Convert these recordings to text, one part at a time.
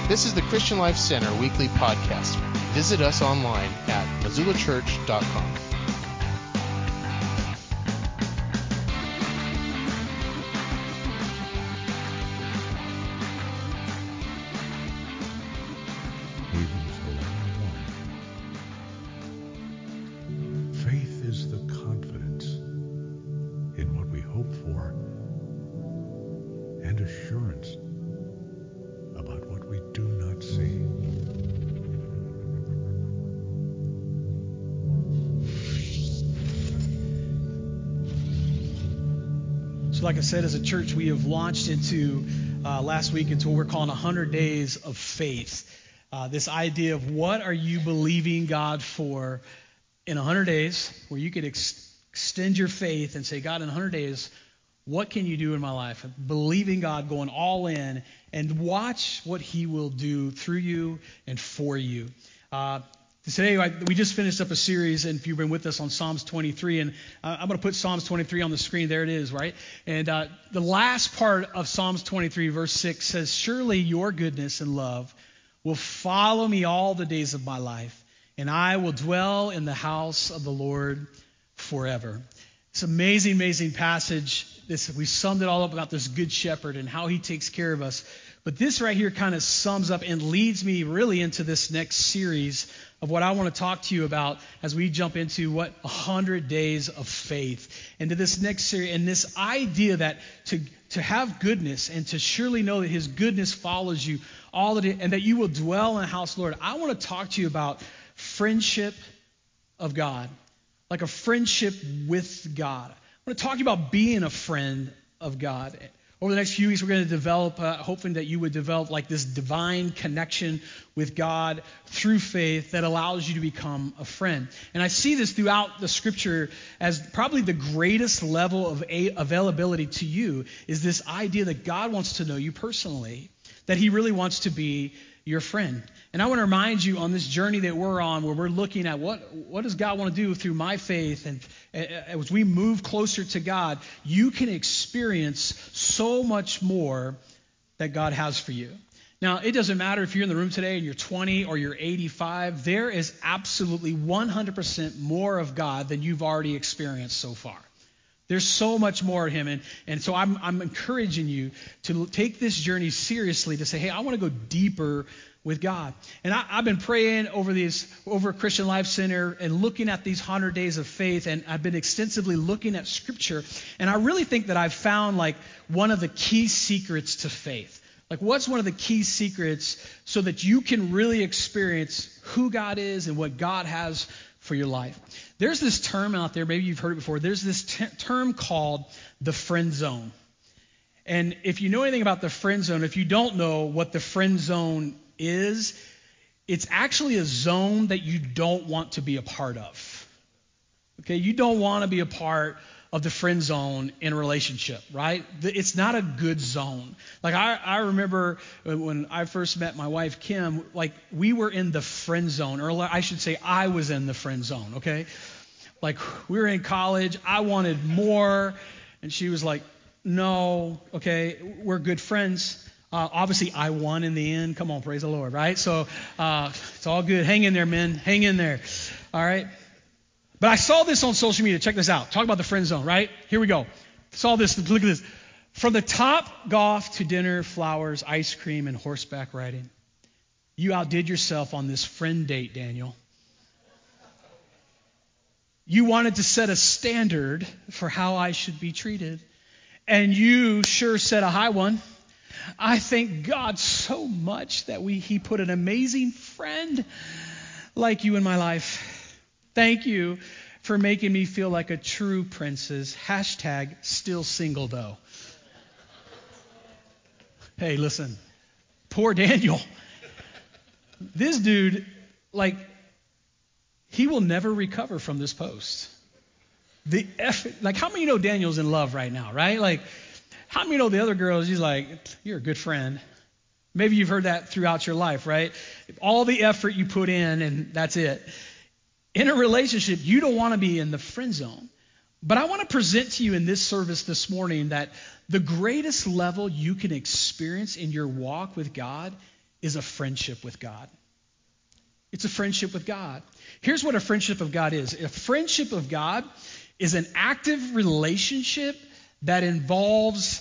This is the Christian Life Center weekly podcast. Visit us online at missoulachurch.com. Hebrews 11:1. Faith is the confidence in what we hope for and assurance about what we do not see. So like I said, as a church, we have launched into last week into what we're calling 100 days of faith. This idea of what are you believing God for in 100 days, where you could extend your faith and say, God, in 100 days, what can you do in my life? Believing God, going all in, and watch what he will do through you and for you. Today, we just finished up a series, and if you've been with us on Psalms 23, and I'm going to put Psalms 23 on the screen. There it is, right? And the last part of Psalms 23, verse 6 says, surely your goodness and love will follow me all the days of my life, and I will dwell in the house of the Lord forever. It's an amazing, amazing passage. We summed it all up about this good shepherd and how he takes care of us. But this right here kind of sums up and leads me really into this next series of what I want to talk to you about as we jump into 100 days of faith. Into this next series, and this idea that to have goodness and to surely know that his goodness follows you all the day, and that you will dwell in the house of the Lord. I want to talk to you about friendship of God, like a friendship with God. I want to talk to you about being a friend of God. Over the next few weeks, we're going to develop, hoping that you would develop like this divine connection with God through faith that allows you to become a friend. And I see this throughout the scripture as probably the greatest level of availability to you is this idea that God wants to know you personally, that he really wants to be your friend. And I want to remind you on this journey that we're on, where we're looking at what does God want to do through my faith, and as we move closer to God, you can experience so much more that God has for you. Now, it doesn't matter if you're in the room today and you're 20 or you're 85, there is absolutely 100% more of God than you've already experienced so far. There's so much more of him. And so I'm encouraging you to take this journey seriously, to say, hey, I want to go deeper with God. And I've been praying over Christian Life Center and looking at these 100 days of faith, and I've been extensively looking at Scripture. And I really think that I've found like one of the key secrets to faith. Like, what's one of the key secrets so that you can really experience who God is and what God has for your life? There's this term out there, maybe you've heard it before. There's this term called the friend zone. And if you know anything about the friend zone, if you don't know what the friend zone is, it's actually a zone that you don't want to be a part of. Okay, you don't want to be a part of the friend zone in a relationship, right? It's not a good zone. Like I remember when I first met my wife, Kim, like we were in the friend zone, or I should say I was in the friend zone, okay? Like we were in college, I wanted more, and she was like, no, okay, we're good friends. Obviously, I won in the end. Come on, praise the Lord, right? So it's all good. Hang in there, men. Hang in there. All right? But I saw this on social media. Check this out. Talk about the friend zone, right? Here we go. Saw this. Look at this. From the top golf to dinner, flowers, ice cream, and horseback riding. You outdid yourself on this friend date, Daniel. You wanted to set a standard for how I should be treated. And you sure set a high one. I thank God so much that he put an amazing friend like you in my life. Thank you for making me feel like a true princess. # still single though. Hey, listen. Poor Daniel. This dude, like, he will never recover from this post. Like, how many know Daniel's in love right now, right? Like, how many know the other girls, he's like, you're a good friend. Maybe you've heard that throughout your life, right? All the effort you put in, and that's it. In a relationship, you don't want to be in the friend zone. But I want to present to you in this service this morning that the greatest level you can experience in your walk with God is a friendship with God. It's a friendship with God. Here's what a friendship of God is. A friendship of God is an active relationship that involves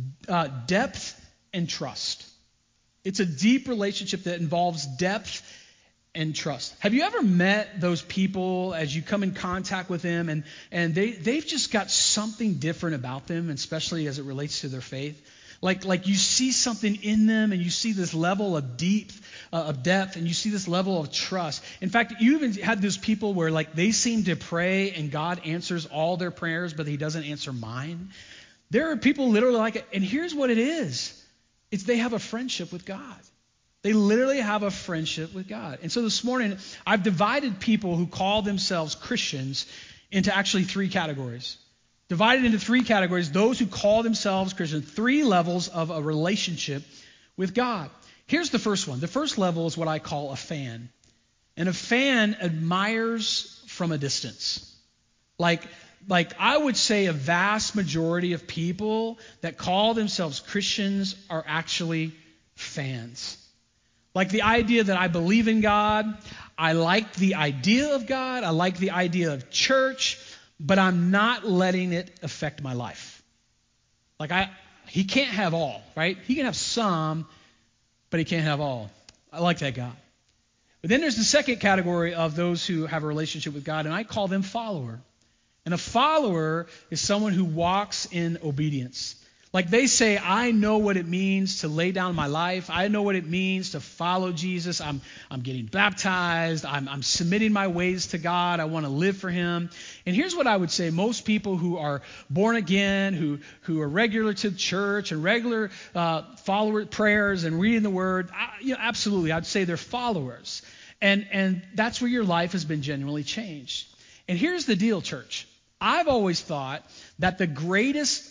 depth and trust. It's a deep relationship that involves depth and trust. Have you ever met those people as you come in contact with them and they've just got something different about them, especially as it relates to their faith? Like you see something in them and you see this level of depth, and you see this level of trust. In fact, you even had those people where like they seem to pray and God answers all their prayers, but he doesn't answer mine. There are people literally like it. And here's what it is. It's they have a friendship with God. They literally have a friendship with God. And so this morning, I've divided people who call themselves Christians into actually three categories. Divided into three categories, those who call themselves Christians, three levels of a relationship with God. Here's the first one. The first level is what I call a fan. And a fan admires from a distance. Like I would say a vast majority of people that call themselves Christians are actually fans. Like the idea that I believe in God, I like the idea of God, I like the idea of church, but I'm not letting it affect my life. Like he can't have all, right? He can have some, but he can't have all. I like that God. But then there's the second category of those who have a relationship with God, and I call them follower. And a follower is someone who walks in obedience. Like they say, I know what it means to lay down my life. I know what it means to follow Jesus. I'm getting baptized. I'm submitting my ways to God. I want to live for him. And here's what I would say. Most people who are born again, who are regular to church and regular follower prayers and reading the word, absolutely, I'd say they're followers. And that's where your life has been genuinely changed. And here's the deal, church. I've always thought that the greatest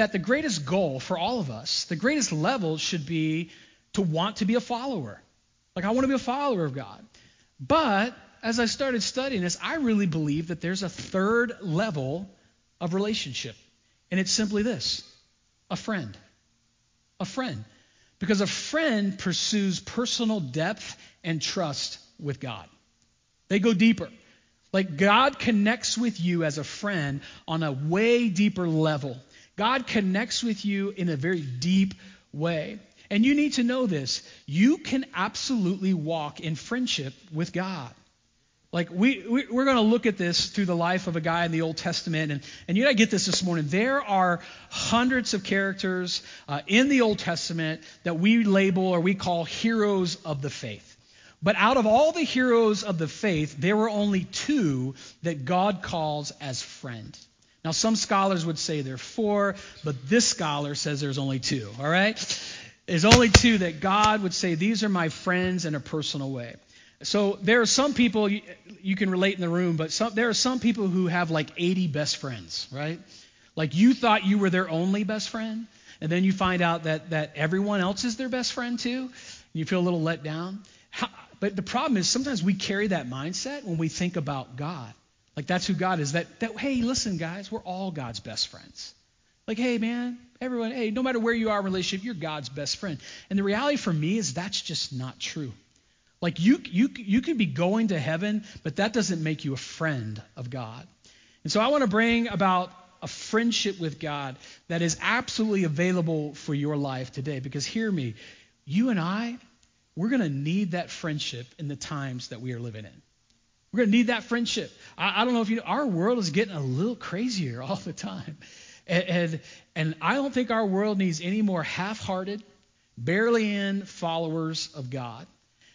goal for all of us, the greatest level should be to want to be a follower. Like I want to be a follower of God. But as I started studying this, I really believe that there's a third level of relationship. And it's simply this: a friend. A friend. Because a friend pursues personal depth and trust with God. They go deeper. Like God connects with you as a friend on a way deeper level. God connects with you in a very deep way. And you need to know this. You can absolutely walk in friendship with God. Like we're going to look at this through the life of a guy in the Old Testament. And you got to get this morning. There are hundreds of characters in the Old Testament that we label or we call heroes of the faith. But out of all the heroes of the faith, there were only two that God calls as friend. Now, some scholars would say there are four, but this scholar says there's only two, all right? There's only two that God would say, these are my friends in a personal way. So there are some people, you can relate in the room, but there are some people who have like 80 best friends, right? Like you thought you were their only best friend, and then you find out that everyone else is their best friend too, and you feel a little let down. But the problem is sometimes we carry that mindset when we think about God. Like that's who God is. That hey, listen, guys, we're all God's best friends. Like, hey, man, everyone, hey, no matter where you are in a relationship, you're God's best friend. And the reality for me is that's just not true. Like you could be going to heaven, but that doesn't make you a friend of God. And so I want to bring about a friendship with God that is absolutely available for your life today. Because hear me, you and I, we're going to need that friendship in the times that we are living in. We're going to need that friendship. I don't know if you know, our world is getting a little crazier all the time. And I don't think our world needs any more half-hearted, barely in followers of God.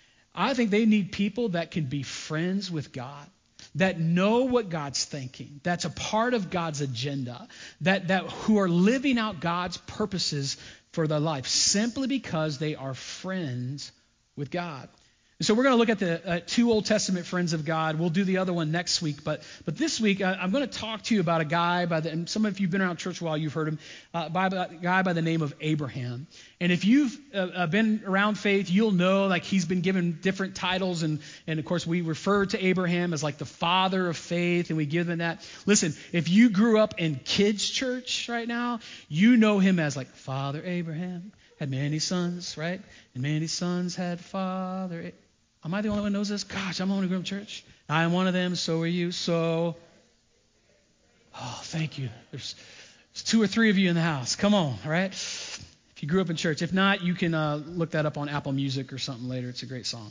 I think they need people that can be friends with God, that know what God's thinking, that's a part of God's agenda, that who are living out God's purposes for their life simply because they are friends with God. And so we're going to look at the two Old Testament friends of God. We'll do the other one next week. But this week, I'm going to talk to you about a guy and some of you have been around church a while, you've heard him, by a guy by the name of Abraham. And if you've been around faith, you'll know like he's been given different titles. And of course, we refer to Abraham as like the father of faith, and we give him that. Listen, if you grew up in kids' church right now, you know him as like Father Abraham. had many sons, right? And many sons had father. Am I the only one who knows this? Gosh, I'm the only one who grew up in church. I am one of them, so are you. So, oh, thank you. There's 2 or 3 of you in the house. Come on, all right? If you grew up in church. If not, you can look that up on Apple Music or something later. It's a great song.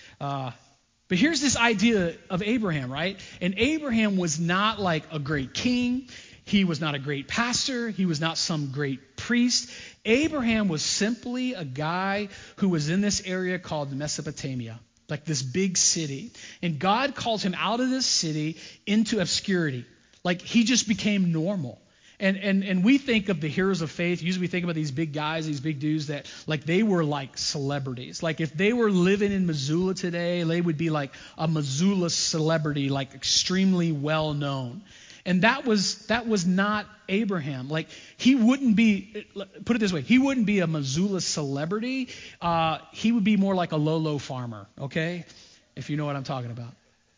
But here's this idea of Abraham, right? And Abraham was not like a great king. He was not a great pastor. He was not some great priest. Abraham was simply a guy who was in this area called Mesopotamia, like this big city. And God called him out of this city into obscurity. Like he just became normal. And we think of the heroes of faith. Usually we think about these big guys, these big dudes that like they were like celebrities. Like if they were living in Missoula today, they would be like a Missoula celebrity, like extremely well known. And that was not Abraham. Like he wouldn't be, put it this way, he wouldn't be a Missoula celebrity. He would be more like a Lolo farmer, okay? If you know what I'm talking about.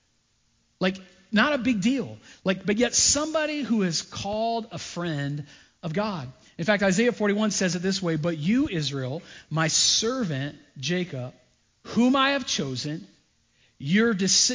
Like not a big deal. Like, but yet somebody who is called a friend of God. In fact, Isaiah 41 says it this way, but you, Israel, my servant Jacob, whom I have chosen, you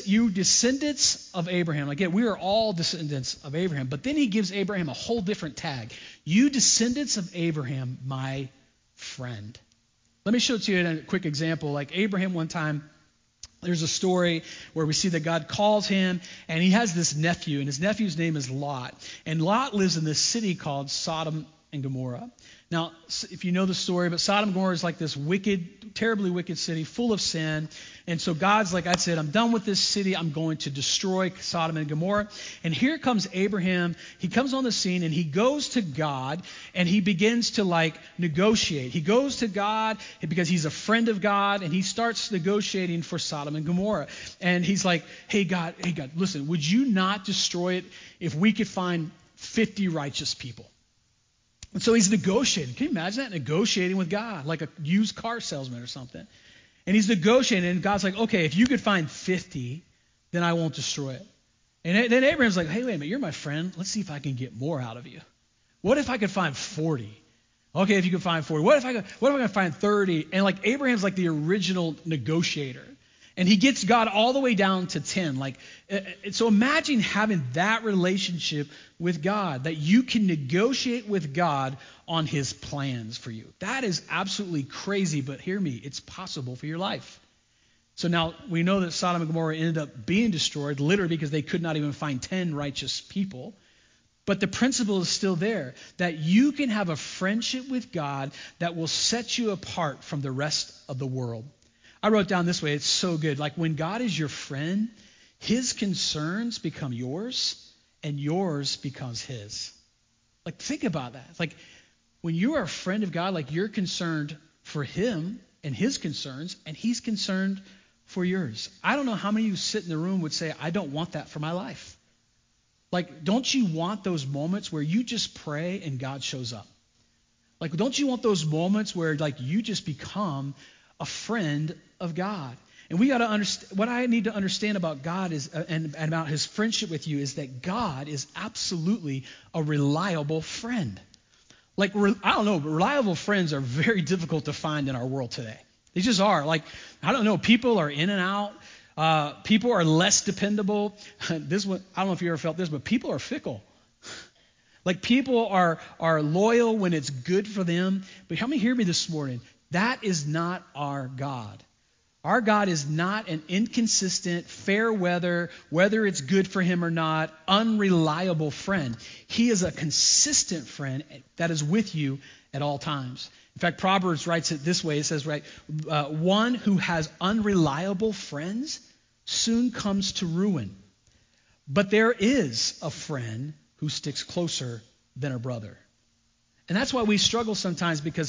descendants of Abraham. Again, we are all descendants of Abraham. But then he gives Abraham a whole different tag. You descendants of Abraham, my friend. Let me show it to you in a quick example. Like Abraham one time, there's a story where we see that God calls him, and he has this nephew, and his nephew's name is Lot. And Lot lives in this city called Sodom and Gomorrah. Now, if you know the story, but Sodom and Gomorrah is like this wicked, terribly wicked city full of sin. And so God's like, I said, I'm done with this city. I'm going to destroy Sodom and Gomorrah. And here comes Abraham. He comes on the scene and he goes to God and he begins to like negotiate. He goes to God because he's a friend of God and he starts negotiating for Sodom and Gomorrah. And he's like, hey God, listen, would you not destroy it if we could find 50 righteous people? And so he's negotiating. Can you imagine that? Negotiating with God, like a used car salesman or something. And he's negotiating, and God's like, okay, if you could find 50, then I won't destroy it. And then Abraham's like, hey, wait a minute, you're my friend. Let's see if I can get more out of you. What if I could find 40? Okay, if you could find 40. What if I could find 30? And like Abraham's like the original negotiator. And he gets God all the way down to 10. Like, so imagine having that relationship with God, that you can negotiate with God on his plans for you. That is absolutely crazy, but hear me, it's possible for your life. So now we know that Sodom and Gomorrah ended up being destroyed, literally because they could not even find 10 righteous people. But the principle is still there, that you can have a friendship with God that will set you apart from the rest of the world. I wrote down this way, it's so good. Like when God is your friend, his concerns become yours and yours becomes his. Like think about that. It's like when you are a friend of God, like you're concerned for him and his concerns and he's concerned for yours. I don't know how many of you sit in the room would say, I don't want that for my life. Like, don't you want those moments where you just pray and God shows up? Like, don't you want those moments where like you just become a friend of God? And we got to understand, what I need to understand about God is, and about his friendship with you, is that God is absolutely a reliable friend. Like, I don't know, but reliable friends are very difficult to find in our world today. They just are. Like, I don't know, people are in and out. People are less dependable. This one, I don't know if you ever felt this, but people are fickle. Like, people are loyal when it's good for them. But help me hear me this morning. That is not our God. Our God is not an inconsistent, fair weather, whether it's good for him or not, unreliable friend. He is a consistent friend that is with you at all times. In fact, Proverbs writes it this way. It says, right, one who has unreliable friends soon comes to ruin. But there is a friend who sticks closer than a brother. And that's why we struggle sometimes, because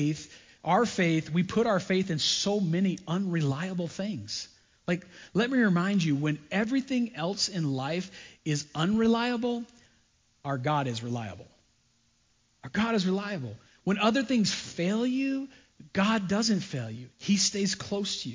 our faith, we put our faith in so many unreliable things. Like, let me remind you, when everything else in life is unreliable, our God is reliable. Our God is reliable. When other things fail you, God doesn't fail you. He stays close to you.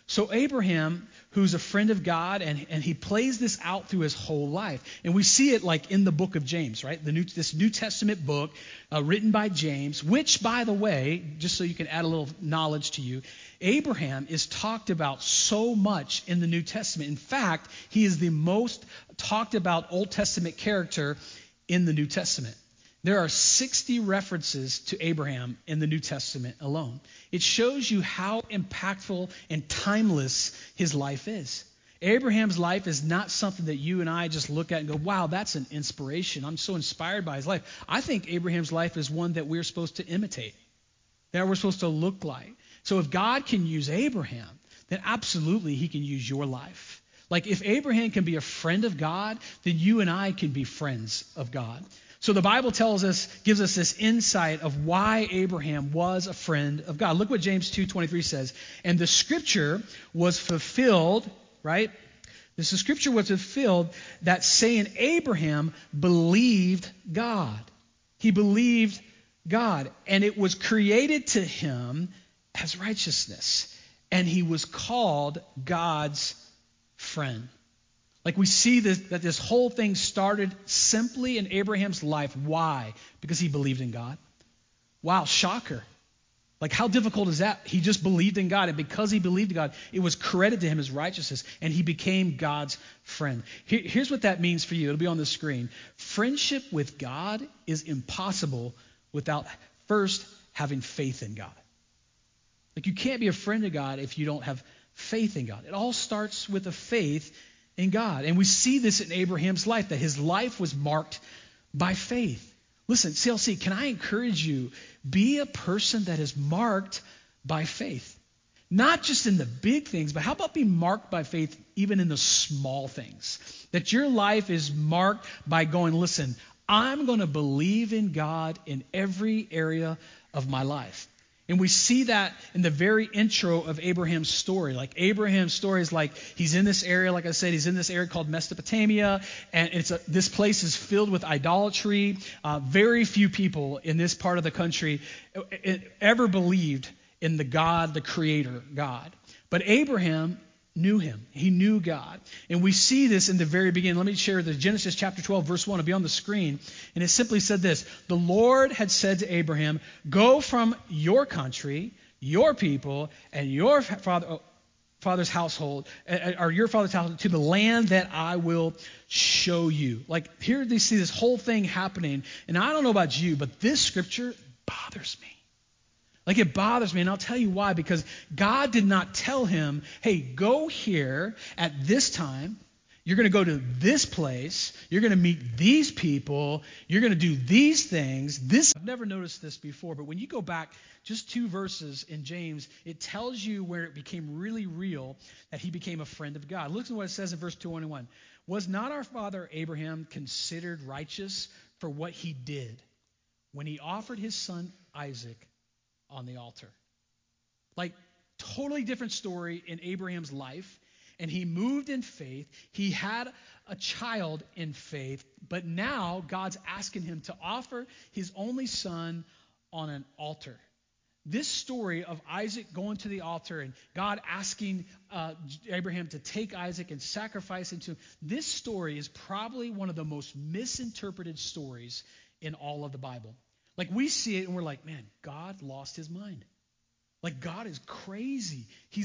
So Abraham, who's a friend of God, and he plays this out through his whole life. And we see it like in the book of James, right? This New Testament book written by James, which, by the way, just so you can add a little knowledge to you, Abraham is talked about so much in the New Testament. In fact, he is the most talked about Old Testament character in the New Testament. There are 60 references to Abraham in the New Testament alone. It shows you how impactful and timeless his life is. Abraham's life is not something that you and I just look at and go, wow, that's an inspiration. I'm so inspired by his life. I think Abraham's life is one that we're supposed to imitate, that we're supposed to look like. So if God can use Abraham, then absolutely he can use your life. Like if Abraham can be a friend of God, then you and I can be friends of God. So the Bible gives us this insight of why Abraham was a friend of God. Look what James 2:23 says. And the scripture was fulfilled, right? The scripture was fulfilled that saying Abraham believed God. He believed God. And it was created to him as righteousness. And he was called God's friend. Like we see that this whole thing started simply in Abraham's life. Why? Because he believed in God. Wow, shocker. Like how difficult is that? He just believed in God, and because he believed in God, it was credited to him as righteousness, and he became God's friend. Here's what that means for you. It'll be on the screen. Friendship with God is impossible without first having faith in God. Like you can't be a friend of God if you don't have faith in God. It all starts with a faith in God. And we see this in Abraham's life, that his life was marked by faith. Listen, CLC, can I encourage you, be a person that is marked by faith. Not just in the big things, but how about be marked by faith even in the small things? That your life is marked by going, listen, I'm going to believe in God in every area of my life. And we see that in the very intro of Abraham's story. Like Abraham's story is like he's in this area, like I said, he's in this area called Mesopotamia, and this place is filled with idolatry. Very few people in this part of the country ever believed in the God, the Creator God. But Abraham knew him. He knew God. And we see this in the very beginning. Let me share the Genesis chapter 12, verse 1. It'll be on the screen. And it simply said this. The Lord had said to Abraham, go from your country, your people, and your father's household, or your father's household, to the land that I will show you. Like here they see this whole thing happening. And I don't know about you, but this scripture bothers me. Like it bothers me, and I'll tell you why. Because God did not tell him, hey, go here at this time. You're going to go to this place. You're going to meet these people. You're going to do these things. I've never noticed this before, but when you go back just 2 verses in James, it tells you where it became really real that he became a friend of God. Look at what it says in verse 21. Was not our father Abraham considered righteous for what he did when he offered his son Isaac on the altar? Like, totally different story in Abraham's life. And he moved in faith. He had a child in faith. But now God's asking him to offer his only son on an altar. This story of Isaac going to the altar and God asking Abraham to take Isaac and sacrifice him to him, this story is probably one of the most misinterpreted stories in all of the Bible. Like we see it and we're like, man, God lost his mind. Like God is crazy.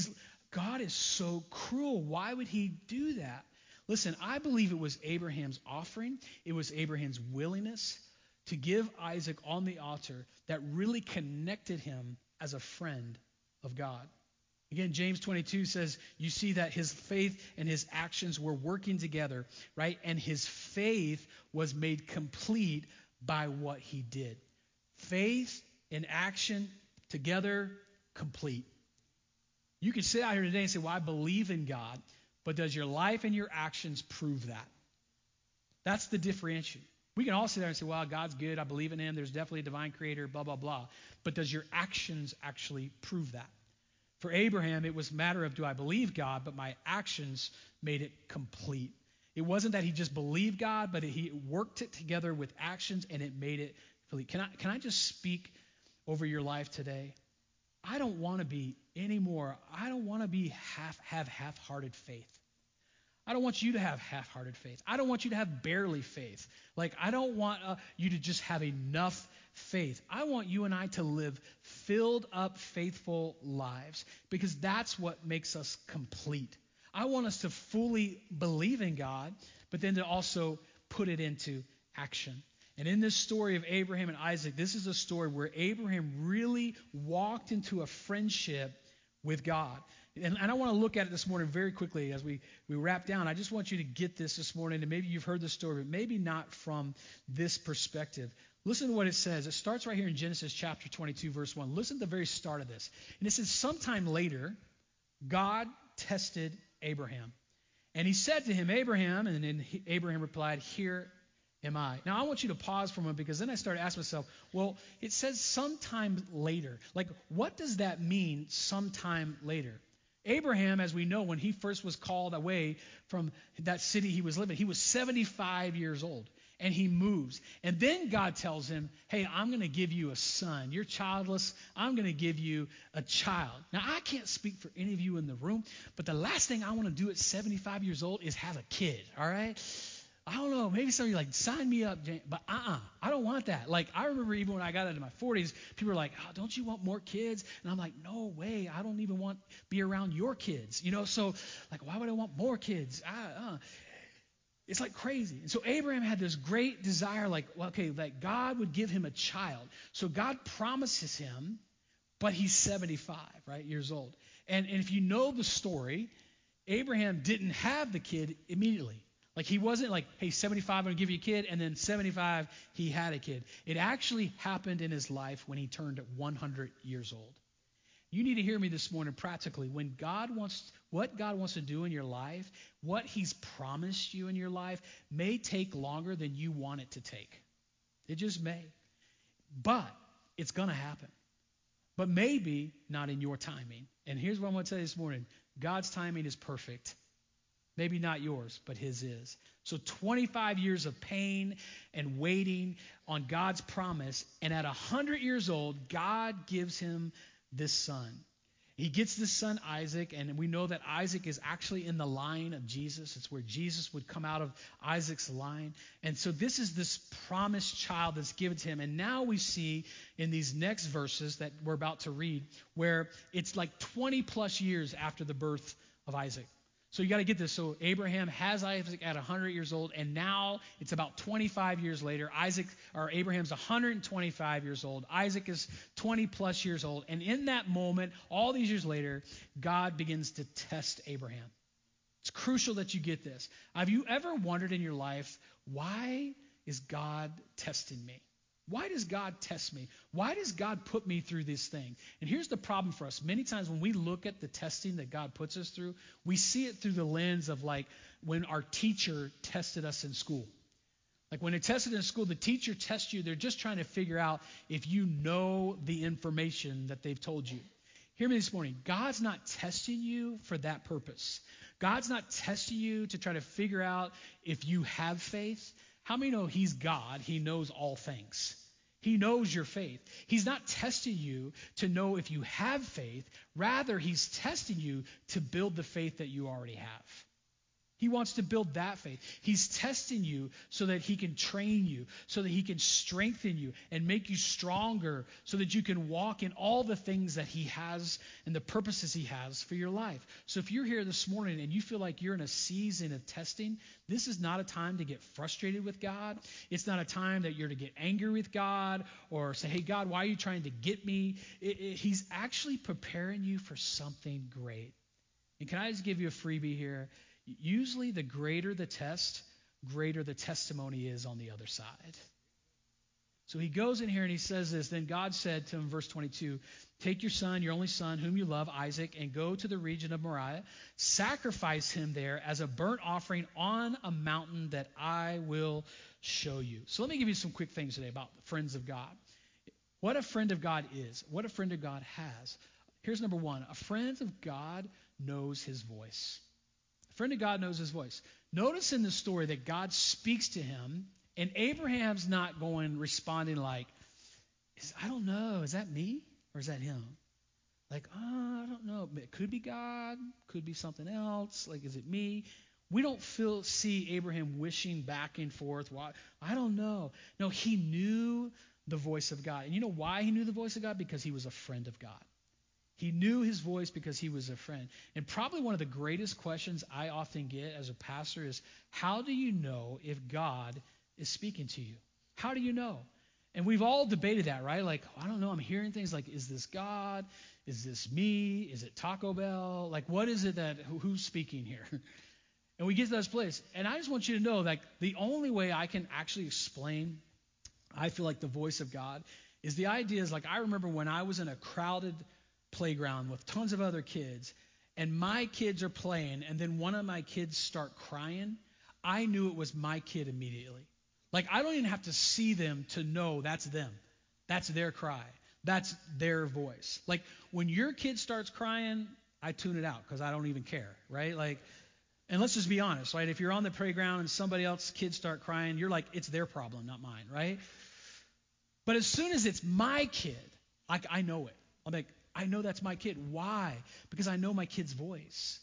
God is so cruel. Why would he do that? Listen, I believe it was Abraham's offering. It was Abraham's willingness to give Isaac on the altar that really connected him as a friend of God. Again, James 22 says, you see that his faith and his actions were working together, right? And his faith was made complete by what he did. Faith and action together, complete. You can sit out here today and say, well, I believe in God, but does your life and your actions prove that? That's the differentiation. We can all sit there and say, well, God's good, I believe in him, there's definitely a divine creator, blah, blah, blah. But does your actions actually prove that? For Abraham, it was a matter of, do I believe God, but my actions made it complete. It wasn't that he just believed God, but he worked it together with actions, and it made it complete. Can I just speak over your life today? I don't want to be anymore. I don't want to be have half-hearted faith. I don't want you to have half-hearted faith. I don't want you to have barely faith. Like, I don't want you to just have enough faith. I want you and I to live filled up, faithful lives, because that's what makes us complete. I want us to fully believe in God, but then to also put it into action. And in this story of Abraham and Isaac, this is a story where Abraham really walked into a friendship with God. And I want to look at it this morning very quickly as we wrap down. I just want you to get this morning, and maybe you've heard the story, but maybe not from this perspective. Listen to what it says. It starts right here in Genesis chapter 22, verse 1. Listen to the very start of this. And it says, sometime later, God tested Abraham. And he said to him, Abraham, and then Abraham replied, here am I. Now, I want you to pause for a moment, because then I started asking myself, well, it says sometime later. Like, what does that mean, sometime later? Abraham, as we know, when he first was called away from that city he was living, he was 75 years old, and he moves. And then God tells him, hey, I'm going to give you a son. You're childless. I'm going to give you a child. Now, I can't speak for any of you in the room, but the last thing I want to do at 75 years old is have a kid, all right? I don't know, maybe some of you like, sign me up, James. But I don't want that. Like, I remember even when I got into my 40s, people were like, oh, don't you want more kids? And I'm like, no way, I don't even want to be around your kids. So like, why would I want more kids? It's like crazy. And so Abraham had this great desire, like, well, okay, that God would give him a child. So God promises him, but he's 75, right, years old. And if you know the story, Abraham didn't have the kid immediately. Like, he wasn't like, hey, 75, I'm going to give you a kid, and then 75, he had a kid. It actually happened in his life when he turned 100 years old. You need to hear me this morning practically. When what God wants to do in your life, what he's promised you in your life may take longer than you want it to take. It just may. But it's going to happen. But maybe not in your timing. And here's what I'm going to tell you this morning. God's timing is perfect. Maybe not yours, but his is. So 25 years of pain and waiting on God's promise. And at 100 years old, God gives him this son. He gets this son, Isaac, and we know that Isaac is actually in the line of Jesus. It's where Jesus would come out of Isaac's line. And so this is this promised child that's given to him. And now we see in these next verses that we're about to read, where it's like 20 plus years after the birth of Isaac. So you got to get this. So Abraham has Isaac at 100 years old, and now it's about 25 years later. Abraham's 125 years old. Isaac is 20 plus years old. And in that moment, all these years later, God begins to test Abraham. It's crucial that you get this. Have you ever wondered in your life, why is God testing me? Why does God test me? Why does God put me through this thing? And here's the problem for us. Many times when we look at the testing that God puts us through, we see it through the lens of like when our teacher tested us in school. Like when they tested in school, the teacher tests you. They're just trying to figure out if you know the information that they've told you. Hear me this morning. God's not testing you for that purpose. God's not testing you to try to figure out if you have faith. How many know he's God? He knows all things. He knows your faith. He's not testing you to know if you have faith. Rather, he's testing you to build the faith that you already have. He wants to build that faith. He's testing you so that he can train you, so that he can strengthen you and make you stronger so that you can walk in all the things that he has and the purposes he has for your life. So if you're here this morning and you feel like you're in a season of testing, this is not a time to get frustrated with God. It's not a time that you're to get angry with God or say, hey, God, why are you trying to get me? He's actually preparing you for something great. And can I just give you a freebie here? Usually the greater the test, greater the testimony is on the other side. So he goes in here and he says this. Then God said to him, verse 22, take your son, your only son, whom you love, Isaac, and go to the region of Moriah. Sacrifice him there as a burnt offering on a mountain that I will show you. So let me give you some quick things today about the friends of God. What a friend of God is, what a friend of God has. Here's number one. A friend of God knows his voice. Friend of God knows his voice. Notice in the story that God speaks to him, and Abraham's not responding like, I don't know, is that me or is that him? Like, I don't know. It could be God, could be something else. Like, is it me? We don't see Abraham wishing back and forth. Why? I don't know. No, he knew the voice of God. And you know why he knew the voice of God? Because he was a friend of God. He knew his voice because he was a friend. And probably one of the greatest questions I often get as a pastor is, how do you know if God is speaking to you? How do you know? And we've all debated that, right? Like, I don't know, I'm hearing things like, is this God? Is this me? Is it Taco Bell? Like, what is it who's speaking here? And we get to this place. And I just want you to know, like, the only way I can actually explain, I feel like, the voice of God is the idea is, like, I remember when I was in a crowded playground with tons of other kids, and my kids are playing, and then one of my kids start crying, I knew it was my kid immediately. Like, I don't even have to see them to know that's them. That's their cry. That's their voice. Like, when your kid starts crying, I tune it out because I don't even care, right? Like, and let's just be honest, right? If you're on the playground and somebody else's kids start crying, you're like, it's their problem, not mine, right? But as soon as it's my kid, like, I know it. I'm like, I know that's my kid. Why? Because I know my kid's voice.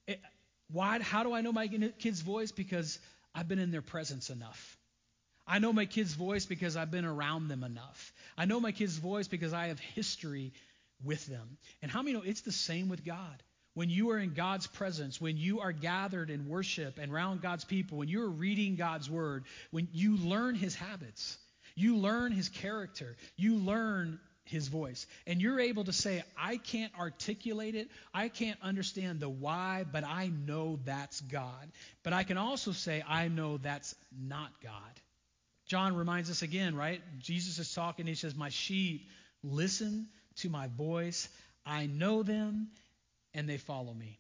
How do I know my kid's voice? Because I've been in their presence enough. I know my kid's voice because I've been around them enough. I know my kid's voice because I have history with them. And how many know it's the same with God? When you are in God's presence, when you are gathered in worship and around God's people, when you're reading God's word, when you learn his habits, you learn his character, you learn his voice. And you're able to say, I can't articulate it, I can't understand the why, but I know that's God. But I can also say, I know that's not God. John reminds us again, right? Jesus is talking, he says, my sheep listen to my voice, I know them, and they follow me.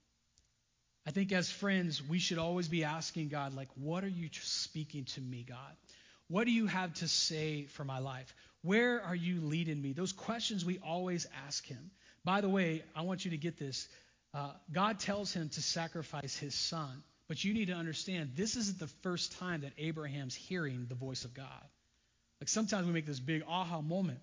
I think as friends, we should always be asking God, like, what are you speaking to me, God? What do you have to say for my life? Where are you leading me? Those questions we always ask him. By the way, I want you to get this. God tells him to sacrifice his son. But you need to understand, this isn't the first time that Abraham's hearing the voice of God. Like, sometimes we make this big aha moment.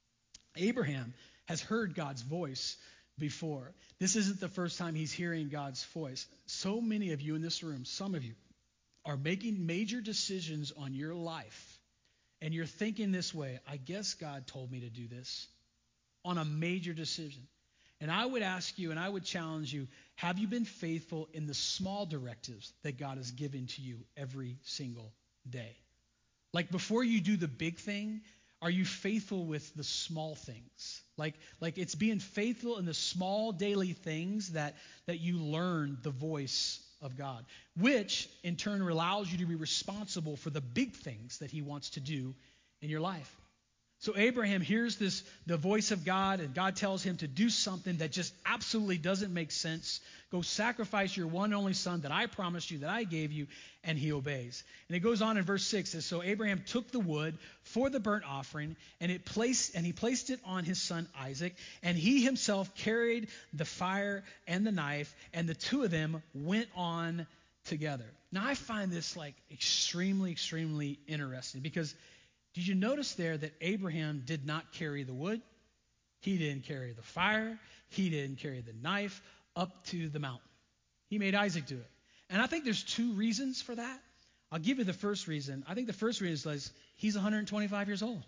Abraham has heard God's voice before. This isn't the first time he's hearing God's voice. So many of you in this room, some of you, are making major decisions on your life, and you're thinking this way, I guess God told me to do this, on a major decision. And I would ask you, and I would challenge you, have you been faithful in the small directives that God has given to you every single day? Like, before you do the big thing, are you faithful with the small things? Like it's being faithful in the small daily things that you learn the voice of God, which in turn allows you to be responsible for the big things that he wants to do in your life. So Abraham hears the voice of God, and God tells him to do something that just absolutely doesn't make sense. Go sacrifice your one and only son that I promised you, that I gave you, and he obeys. And it goes on in verse 6. It says, so Abraham took the wood for the burnt offering, and he placed it on his son Isaac, and he himself carried the fire and the knife, and the two of them went on together. Now I find this like extremely, extremely interesting, because did you notice there that Abraham did not carry the wood? He didn't carry the fire. He didn't carry the knife up to the mountain. He made Isaac do it. And I think there's two reasons for that. I'll give you the first reason. I think the first reason is he's 125 years old.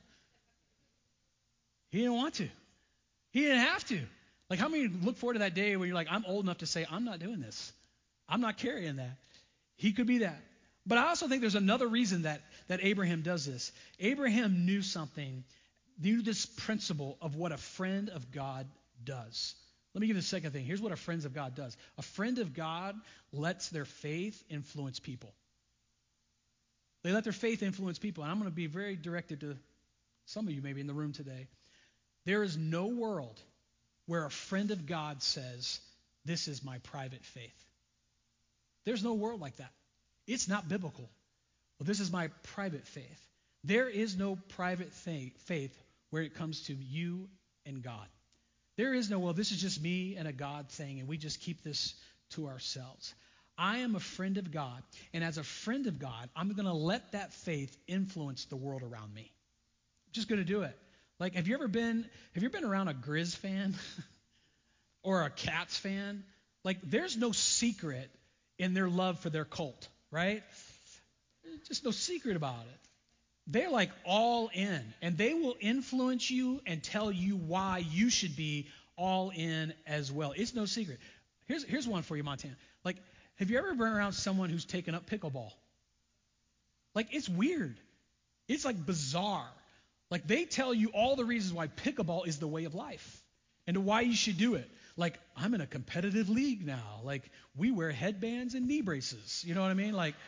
He didn't want to. He didn't have to. Like, how many look forward to that day where you're like, I'm old enough to say, I'm not doing this. I'm not carrying that. He could be that. But I also think there's another reason that Abraham does this. Abraham knew this principle of what a friend of God does. Let me give you the second thing. Here's what a friend of God does. A friend of God lets their faith influence people. They let their faith influence people. And I'm going to be very directed to some of you maybe in the room today. There is no world where a friend of God says, this is my private faith. There's no world like that. It's not biblical. Well, this is my private faith. There is no private faith where it comes to you and God. There is no, well, this is just me and a God thing, and we just keep this to ourselves. I am a friend of God, and as a friend of God, I'm going to let that faith influence the world around me. I'm just going to do it. Like, have you ever been around a Grizz fan? or a Cats fan, like there's no secret in their love for their cult, right? Just no secret about it. They're like all in, and they will influence you and tell you why you should be all in as well. It's no secret. Here's one for you, Montana. Like, have you ever been around someone who's taken up pickleball? Like, it's weird. It's like bizarre. Like, they tell you all the reasons why pickleball is the way of life and why you should do it. Like, I'm in a competitive league now. Like, we wear headbands and knee braces. You know what I mean? Like,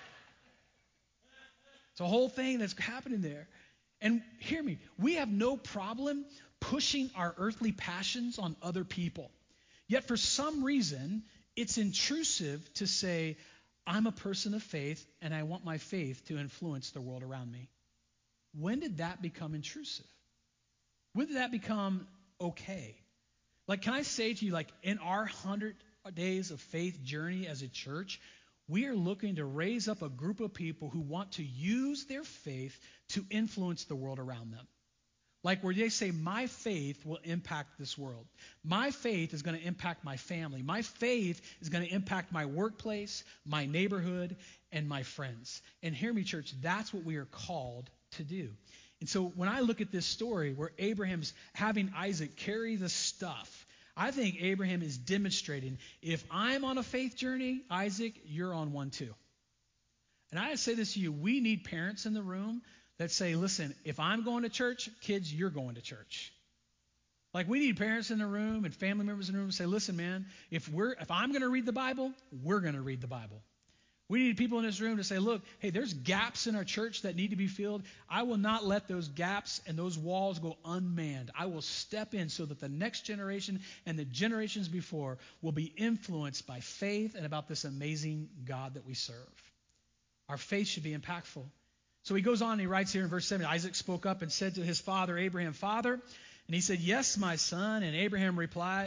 it's a whole thing that's happening there. And hear me, we have no problem pushing our earthly passions on other people. Yet for some reason, it's intrusive to say, I'm a person of faith and I want my faith to influence the world around me. When did that become intrusive? When did that become okay? Like, can I say to you, like, in our 100 days of faith journey as a church, we are looking to raise up a group of people who want to use their faith to influence the world around them. Like where they say, my faith will impact this world. My faith is going to impact my family. My faith is going to impact my workplace, my neighborhood, and my friends. And hear me, church, that's what we are called to do. And so when I look at this story where Abraham's having Isaac carry the stuff, I think Abraham is demonstrating, if I'm on a faith journey, Isaac, you're on one too. And I say this to you, we need parents in the room that say, listen, if I'm going to church, kids, you're going to church. Like, we need parents in the room and family members in the room to say, listen, man, if I'm going to read the Bible, we're going to read the Bible. We need people in this room to say, look, hey, there's gaps in our church that need to be filled. I will not let those gaps and those walls go unmanned. I will step in so that the next generation and the generations before will be influenced by faith and about this amazing God that we serve. Our faith should be impactful. So he goes on and he writes here in verse 7, Isaac spoke up and said to his father, Abraham, Father, and he said, yes, my son. And Abraham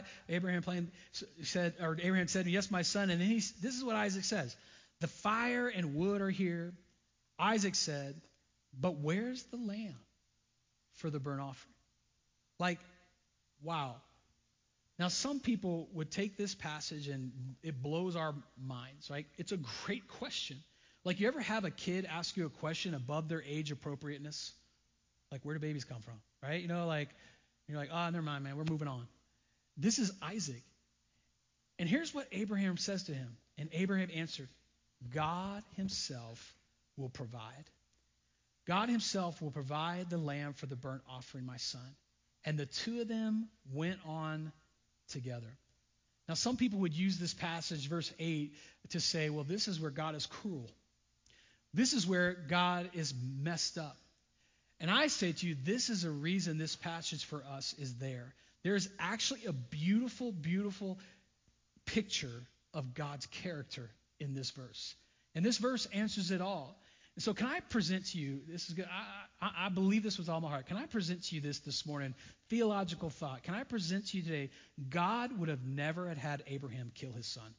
said, yes, my son. And then this is what Isaac says. The fire and wood are here. Isaac said, but where's the lamb for the burnt offering? Like, wow. Now, some people would take this passage and it blows our minds, right? It's a great question. Like, you ever have a kid ask you a question above their age appropriateness? Like, where do babies come from, right? You know, like, you're like, oh, never mind, man, we're moving on. This is Isaac. And here's what Abraham says to him. And Abraham answered, God himself will provide. God himself will provide the lamb for the burnt offering, my son. And the two of them went on together. Now, some people would use this passage, verse 8, to say, well, this is where God is cruel. This is where God is messed up. And I say to you, this is a reason this passage for us is there. There's actually a beautiful, beautiful picture of God's character in this verse. And this verse answers it all. And so can I present to you, this is good, I believe this with all my heart. Can I present to you this morning, theological thought? Can I present to you today, God would have never had Abraham kill his son.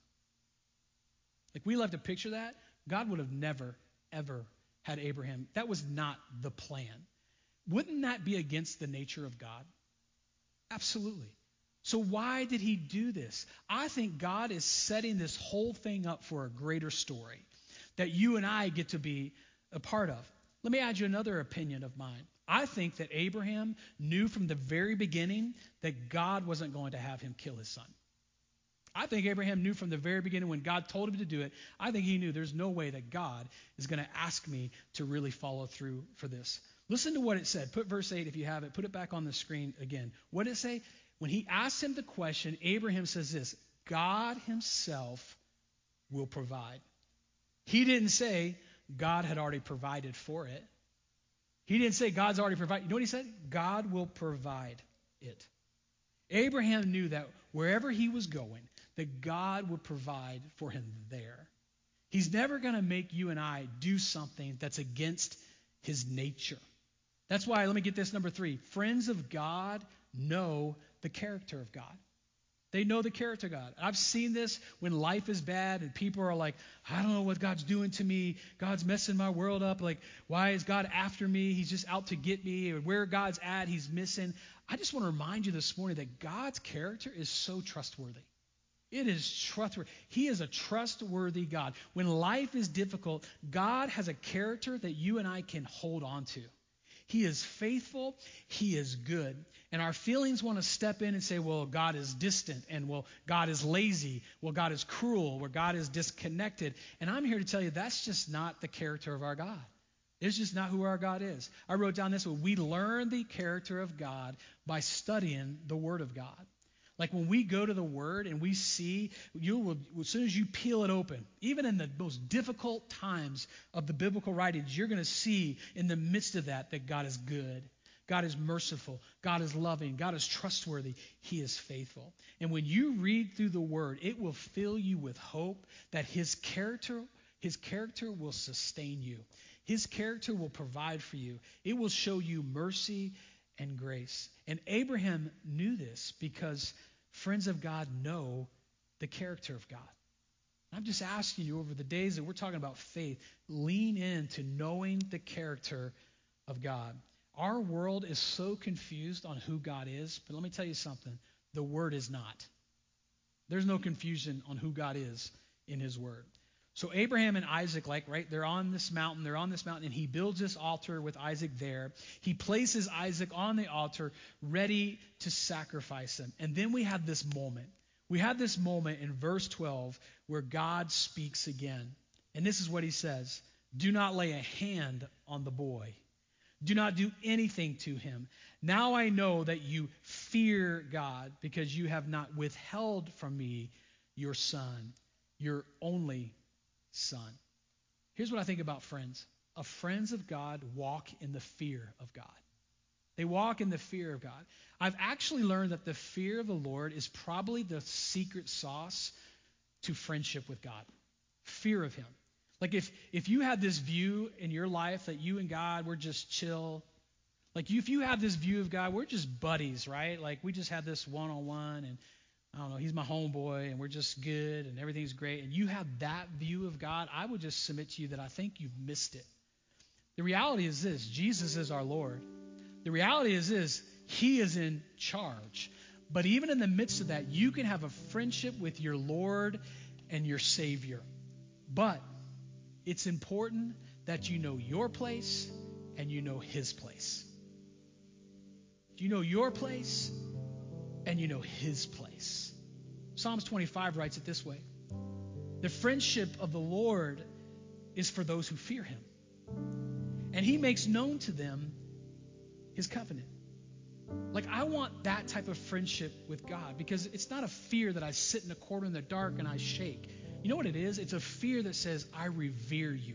Like, we love to picture that. God would have never, ever had Abraham. That was not the plan. Wouldn't that be against the nature of God? Absolutely. So why did he do this? I think God is setting this whole thing up for a greater story that you and I get to be a part of. Let me add you another opinion of mine. I think that Abraham knew from the very beginning that God wasn't going to have him kill his son. I think Abraham knew from the very beginning when God told him to do it, I think he knew there's no way that God is going to ask me to really follow through for this. Listen to what it said. Put verse 8 if you have it. Put it back on the screen again. What did it say? When he asked him the question, Abraham says this, God himself will provide. He didn't say God had already provided for it. He didn't say God's already provided. You know what he said? God will provide it. Abraham knew that wherever he was going, that God would provide for him there. He's never going to make you and I do something that's against his nature. That's why, let me get this, number 3. Friends of God know the character of God. They know the character of God. I've seen this when life is bad and people are like, I don't know what God's doing to me. God's messing my world up. Like, why is God after me? He's just out to get me. Or where God's at, he's missing. I just want to remind you this morning that God's character is so trustworthy. It is trustworthy. He is a trustworthy God. When life is difficult, God has a character that you and I can hold on to. He is faithful. He is good. And our feelings want to step in and say, well, God is distant, and well, God is lazy, well, God is cruel, or God is disconnected. And I'm here to tell you that's just not the character of our God. It's just not who our God is. I wrote down this one. We learn the character of God by studying the Word of God. Like when we go to the Word and we see, as soon as you peel it open, even in the most difficult times of the biblical writings, you're going to see in the midst of that God is good. God is merciful. God is loving. God is trustworthy. He is faithful. And when you read through the Word, it will fill you with hope that His character will sustain you. His character will provide for you. It will show you mercy and grace. And Abraham knew this because friends of God know the character of God. I'm just asking you over the days that we're talking about faith, lean into knowing the character of God. Our world is so confused on who God is, but let me tell you something. The Word is not. There's no confusion on who God is in His Word. So Abraham and Isaac, they're on this mountain, and he builds this altar with Isaac there. He places Isaac on the altar, ready to sacrifice him. And then we have this moment. We have this moment in verse 12 where God speaks again. And this is what he says. Do not lay a hand on the boy. Do not do anything to him. Now I know that you fear God because you have not withheld from me your son, your only son. Here's what I think about friends. Friends of God walk in the fear of God. They walk in the fear of God. I've actually learned that the fear of the Lord is probably the secret sauce to friendship with God. Fear of Him. Like if you had this view in your life that you and God were just chill, like if you have this view of God, we're just buddies, right? Like we just had this one-on-one and I don't know, he's my homeboy and we're just good and everything's great. And you have that view of God, I would just submit to you that I think you've missed it. The reality is this, Jesus is our Lord. The reality is this, He is in charge. But even in the midst of that, you can have a friendship with your Lord and your Savior. But it's important that you know your place and you know His place. You know your place and you know His place. Psalms 25 writes it this way. The friendship of the Lord is for those who fear Him. And He makes known to them His covenant. Like I want that type of friendship with God because it's not a fear that I sit in a corner in the dark and I shake. You know what it is? It's a fear that says, I revere you,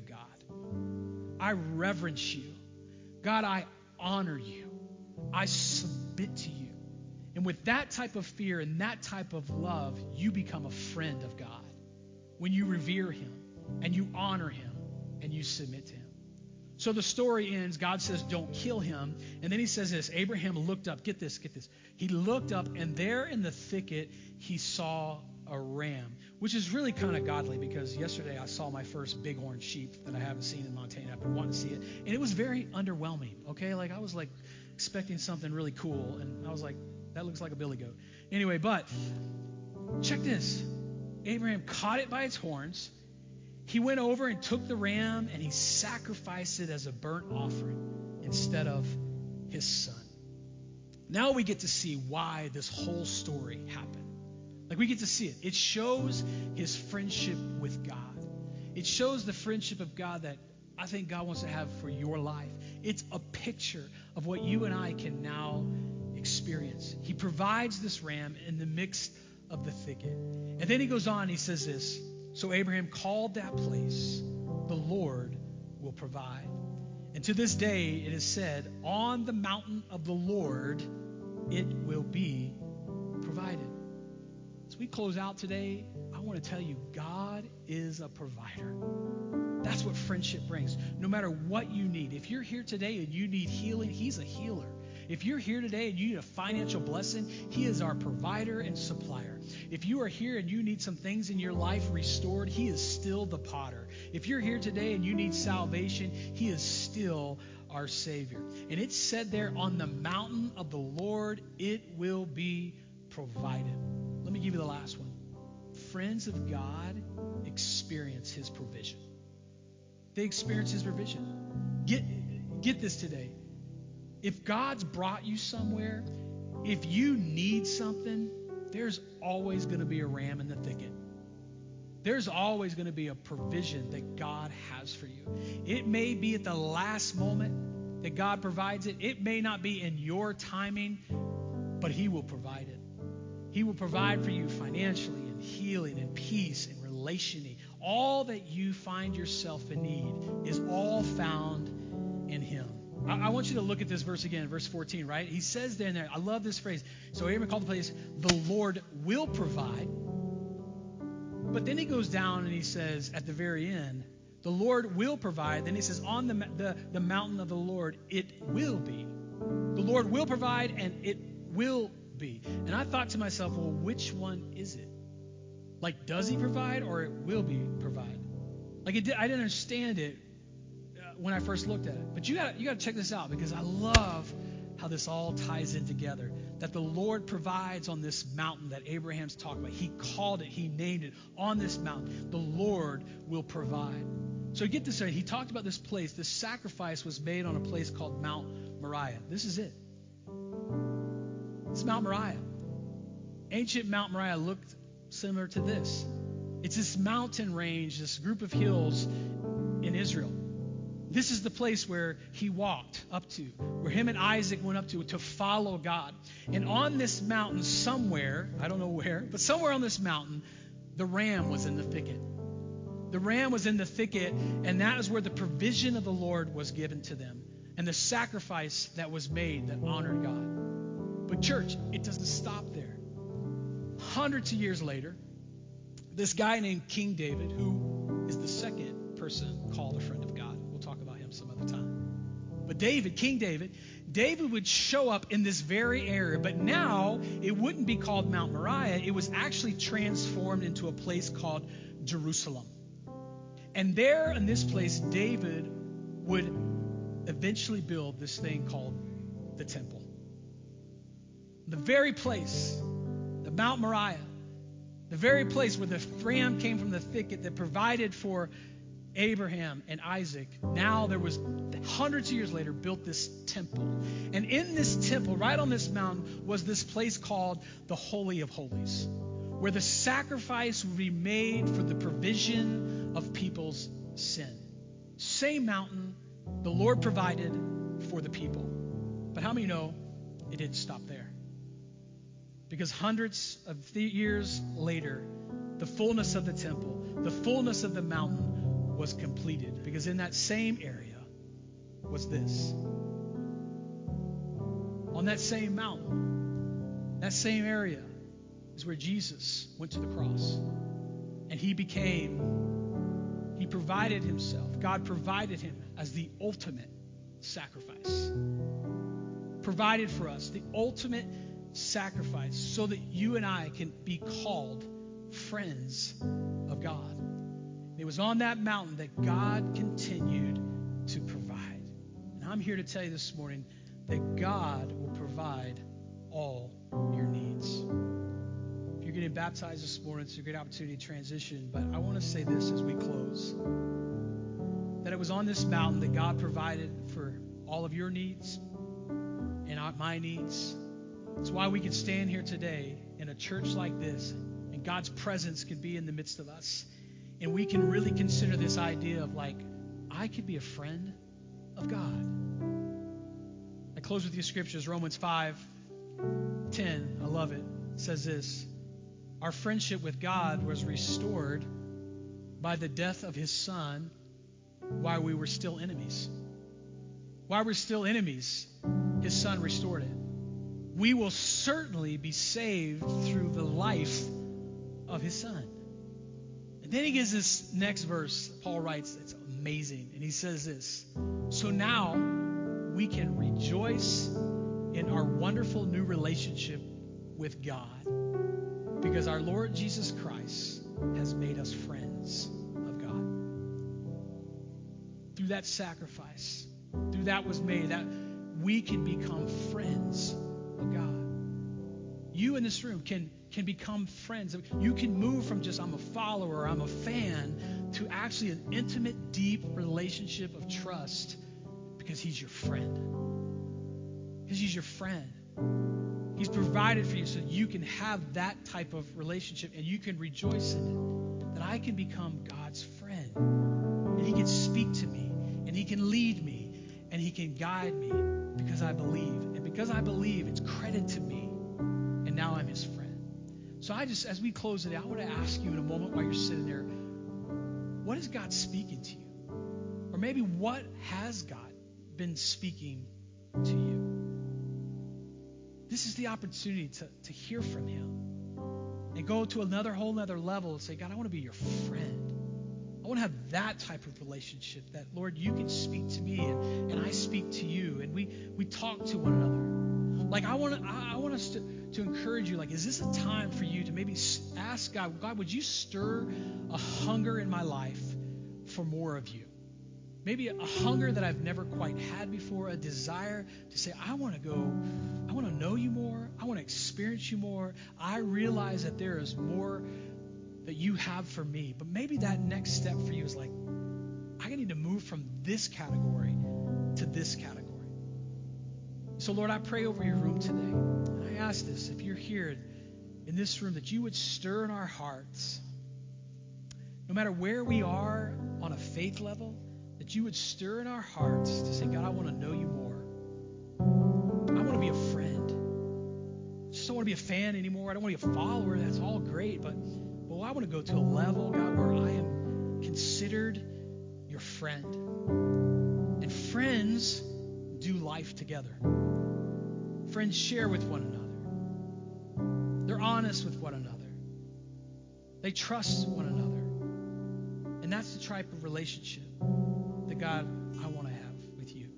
God. I reverence you. God, I honor you. I submit to you. And with that type of fear and that type of love, you become a friend of God. When you revere Him and you honor Him and you submit to Him. So the story ends, God says, don't kill him. And then He says this, Abraham looked up, get this. He looked up and there in the thicket, he saw a ram, which is really kind of godly because yesterday I saw my first bighorn sheep that I haven't seen in Montana. I've been wanting to see it. And it was very underwhelming, okay? Like I was like expecting something really cool. And I was like, that looks like a billy goat. Anyway, but check this. Abraham caught it by its horns. He went over and took the ram and he sacrificed it as a burnt offering instead of his son. Now we get to see why this whole story happened. Like we get to see it. It shows his friendship with God. It shows the friendship of God that I think God wants to have for your life. It's a picture of what you and I can now experience. He provides this ram in the midst of the thicket. And then he goes on, he says this, so Abraham called that place, the Lord will provide. And to this day it is said, on the mountain of the Lord it will be provided. As we close out today, I want to tell you, God is a provider. That's what friendship brings. No matter what you need. If you're here today and you need healing, He's a healer. If you're here today and you need a financial blessing, He is our provider and supplier. If you are here and you need some things in your life restored, He is still the potter. If you're here today and you need salvation, He is still our Savior. And it's said there, on the mountain of the Lord, it will be provided. Let me give you the last one. Friends of God experience His provision. They experience His provision. Get this today. If God's brought you somewhere, if you need something, there's always going to be a ram in the thicket. There's always going to be a provision that God has for you. It may be at the last moment that God provides it. It may not be in your timing, but He will provide it. He will provide for you financially and healing and peace and relationally. All that you find yourself in need is all found in Him. I want you to look at this verse again, verse 14, right? He says there and there, I love this phrase. So Abraham called the place, the Lord will provide. But then he goes down and he says at the very end, the Lord will provide. Then he says, on the mountain of the Lord, it will be. The Lord will provide and it will be. And I thought to myself, well, which one is it? Like, does He provide or it will be provide? Like, I didn't understand it when I first looked at it. But you got to check this out, because I love how this all ties in together. That the Lord provides on this mountain that Abraham's talking about. He called it, He named it. On this mountain, the Lord will provide. So get this right. He talked about this place. This sacrifice was made on a place called Mount Moriah. This is it. It's Mount Moriah. Ancient Mount Moriah looked similar to this. It's this mountain range, this group of hills in Israel. This is the place where he walked up to, where him and Isaac went up to follow God. And on this mountain somewhere, I don't know where, but somewhere on this mountain, the ram was in the thicket. The ram was in the thicket, and that is where the provision of the Lord was given to them, and the sacrifice that was made that honored God. But church, it doesn't stop there. Hundreds of years later, this guy named King David, who is the second person called a friend of God. We'll talk about him some other time. But King David would show up in this very area, but now it wouldn't be called Mount Moriah. It was actually transformed into a place called Jerusalem. And there in this place, David would eventually build this thing called the temple. The very place, the Mount Moriah, the very place where the ram came from the thicket that provided for Abraham and Isaac, now there was, hundreds of years later, built this temple. And in this temple, right on this mountain, was this place called the Holy of Holies, where the sacrifice would be made for the provision of people's sin. Same mountain, the Lord provided for the people. But how many know it didn't stop there? Because hundreds of years later, the fullness of the temple, the fullness of the mountain was completed. Because in that same area was this. On that same mountain, that same area is where Jesus went to the cross. And He provided Himself. God provided Him as the ultimate sacrifice. Provided for us the ultimate sacrifice so that you and I can be called friends of God. It was on that mountain that God continued to provide. And I'm here to tell you this morning that God will provide all your needs. If you're getting baptized this morning, it's a great opportunity to transition. But I want to say this as we close, that it was on this mountain that God provided for all of your needs and my needs. It's why we can stand here today in a church like this, and God's presence can be in the midst of us. And we can really consider this idea of like, I could be a friend of God. I close with you scriptures, Romans 5:10. I love it. It says this: our friendship with God was restored by the death of His Son while we were still enemies. While we're still enemies, His Son restored it. We will certainly be saved through the life of His Son. And then he gives this next verse. Paul writes, it's amazing. And he says this: so now we can rejoice in our wonderful new relationship with God, because our Lord Jesus Christ has made us friends of God. Through that sacrifice, through that was made, that we can become friends of God. You in this room can become friends. You can move from just I'm a follower, I'm a fan, to actually an intimate, deep relationship of trust because he's your friend. Because he's your friend. He's provided for you so you can have that type of relationship and you can rejoice in it. That I can become God's friend. And he can speak to me and he can lead me and he can guide me because I believe. And because I believe, it's credit to me. And now I'm his friend. So as we close today, I want to ask you in a moment while you're sitting there, what is God speaking to you? Or maybe what has God been speaking to you? This is the opportunity to hear from him and go to whole nother level and say, God, I want to be your friend. I want to have that type of relationship that, Lord, you can speak to me and I speak to you and we talk to one another. Like I want us to encourage you, like, is this a time for you to maybe ask God, would you stir a hunger in my life for more of you? Maybe a hunger that I've never quite had before, a desire to say, I want to know you more. I want to experience you more. I realize that there is more that you have for me. But maybe that next step for you is like, I need to move from this category to this category. So, Lord, I pray over your room today. And I ask this, if you're here in this room, that you would stir in our hearts, no matter where we are on a faith level, that you would stir in our hearts to say, God, I want to know you more. I want to be a friend. I just don't want to be a fan anymore. I don't want to be a follower. That's all great. But I want to go to a level, God, where I am considered your friend. And friends do life together. Friends share with one another. They're honest with one another. They trust one another. And that's the type of relationship that, God, I want to have with you.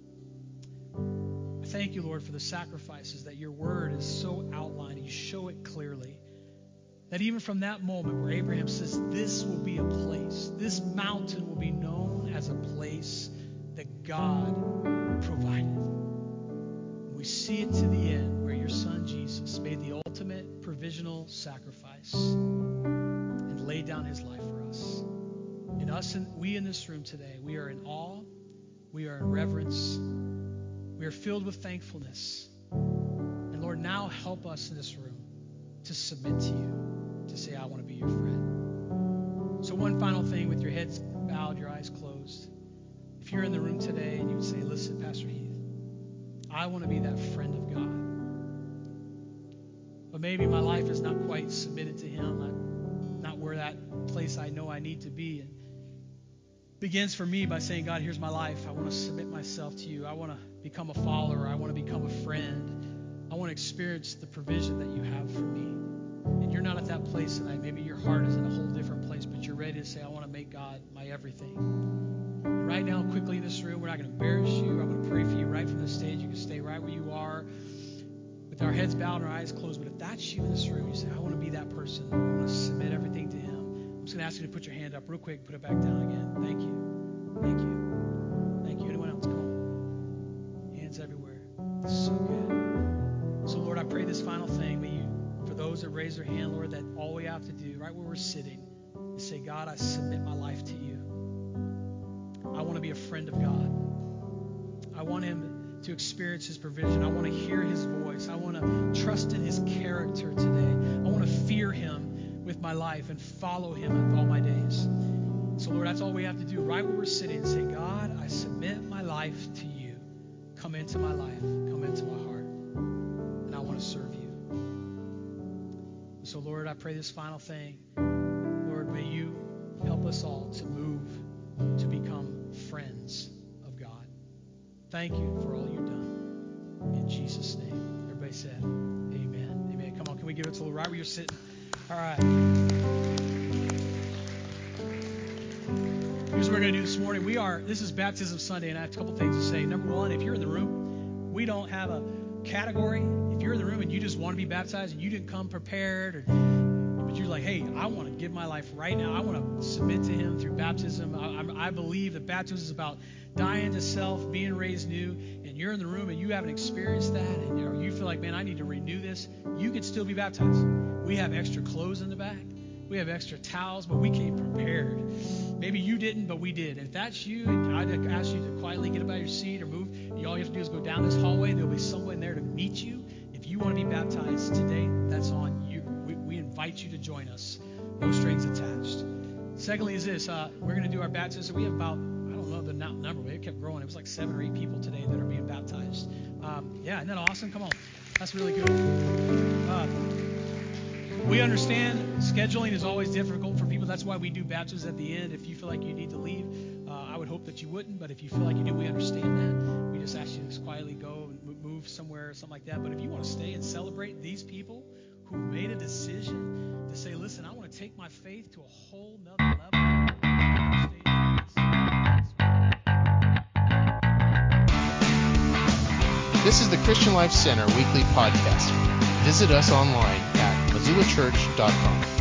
I thank you, Lord, for the sacrifices that your word is so outlined. You show it clearly. That even from that moment where Abraham says, this will be a place, this mountain will be known as a place that God provided. We see it to the end where your son Jesus made the ultimate provisional sacrifice and laid down his life for us. And we in this room today, we are in awe, we are in reverence, we are filled with thankfulness. And Lord, now help us in this room to submit to you, to say, I want to be your friend. So one final thing, with your heads bowed, your eyes closed. If you're in the room today and you would say, listen, Pastor Heath, I want to be that friend of God. But maybe my life is not quite submitted to him. I'm not where that place I know I need to be. And begins for me by saying, God, here's my life. I want to submit myself to you. I want to become a follower. I want to become a friend. I want to experience the provision that you have for me. And you're not at that place tonight. Maybe your heart is in a whole different place, but you're ready to say, I want to make God my everything. And right now, quickly in this room, we're not going to embarrass you. I'm going to pray for you right from the stage. You can stay right where you are with our heads bowed and our eyes closed. But if that's you in this room, you say, I want to be that person. I want to submit everything to him. I'm just going to ask you to put your hand up real quick, put it back down again. Thank you. Thank you. Thank you. Anyone else? Come on. Hands everywhere. So good. So, Lord, I pray this final thing. May you, for those that raise their hand, Lord, that all we have to do, right where we're sitting, is say, God, I submit my life to you. I want to be a friend of God. I want him to experience his provision. I want to hear his voice. I want to trust in his character today. I want to fear him with my life and follow him with all my days. So, Lord, that's all we have to do right where we're sitting. Say, God, I submit my life to you. Come into my life. Come into my heart. And I want to serve you. So, Lord, I pray this final thing. Lord, may you help us all to move to become friends of God. Thank you for all you've done. In Jesus' name. Everybody said, amen. Amen. Come on, can we give it to the Lord right where you're sitting? All right. Here's what we're going to do this morning. This is Baptism Sunday, and I have a couple things to say. Number one, if you're in the room, we don't have a category, if you're in the room and you just want to be baptized and you didn't come prepared, but you're like, hey, I want to give my life right now. I want to submit to him through baptism. I believe that baptism is about dying to self, being raised new, and you're in the room and you haven't experienced that, and you feel like, man, I need to renew this, you can still be baptized. We have extra clothes in the back. We have extra towels, but we came prepared. Maybe you didn't, but we did. And if that's you, I'd ask you to quietly get up out of your seat or move. All you have to do is go down this hallway. There'll be someone there to meet you. If you want to be baptized today, that's on you. We invite you to join us. No strings attached. Secondly is this. We're going to do our baptism. We have about, I don't know the number, but it kept growing. It was like 7 or 8 people today that are being baptized. Yeah, isn't that awesome? Come on. That's really good. We understand scheduling is always difficult for people. That's why we do baptisms at the end. If you feel like you need to leave, I would hope that you wouldn't. But if you feel like you do, we understand that. We just ask you to just quietly go and move somewhere or something like that. But if you want to stay and celebrate these people who made a decision to say, listen, I want to take my faith to a whole nother level. This is the Christian Life Center weekly podcast. Visit us online at MissoulaChurch.com.